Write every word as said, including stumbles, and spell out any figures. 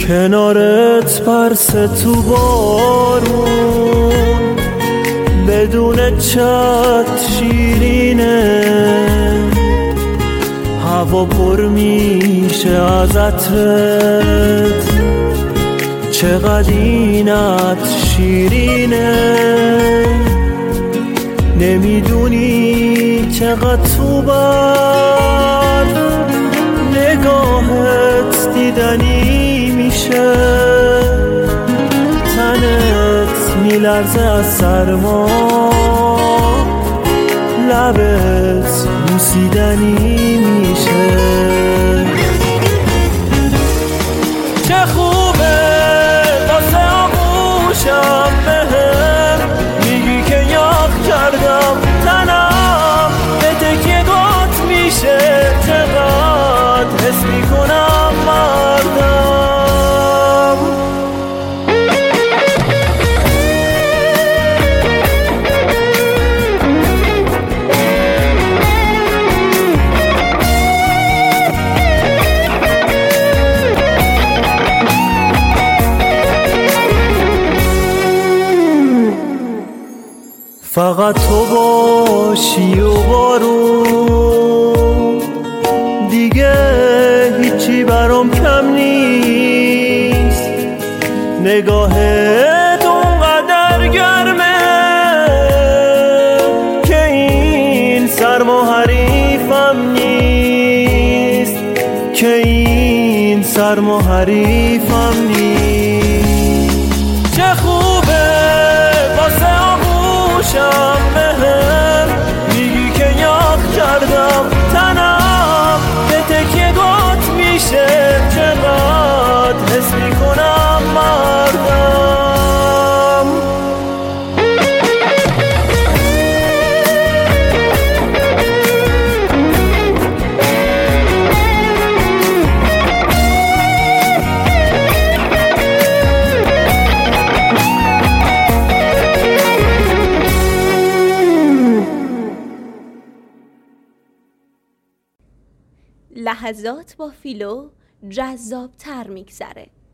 کنارت پرس تو بارون بدون چت شیرینه، هوا پر میشه از عطرت، چقدر اینت شیرینه. نمیدونی چقدر تو بر نگاهت دیدنی میشه، تنت میلرزه از سرما، لبت بوسیدنی میشه. چه خوبه واسه آغوشم بهم میگی که یاد کردم تنم به تکیه‌گات میشه، چقدر حس میکنم مردم. فقط تو باشی و بارون، دیگه هیچی برام کم نیست. نگاهت اونقدر گرمه که این سرما حریفم نیست، که این سرما حریفم نیست. چه خوبه واسه آغوشم بهم میگی که یاد کردم تنم به تکیه‌گات میشه، چقدر حس میکنم مردم. لحظات با فیلو جذاب تر میگذره.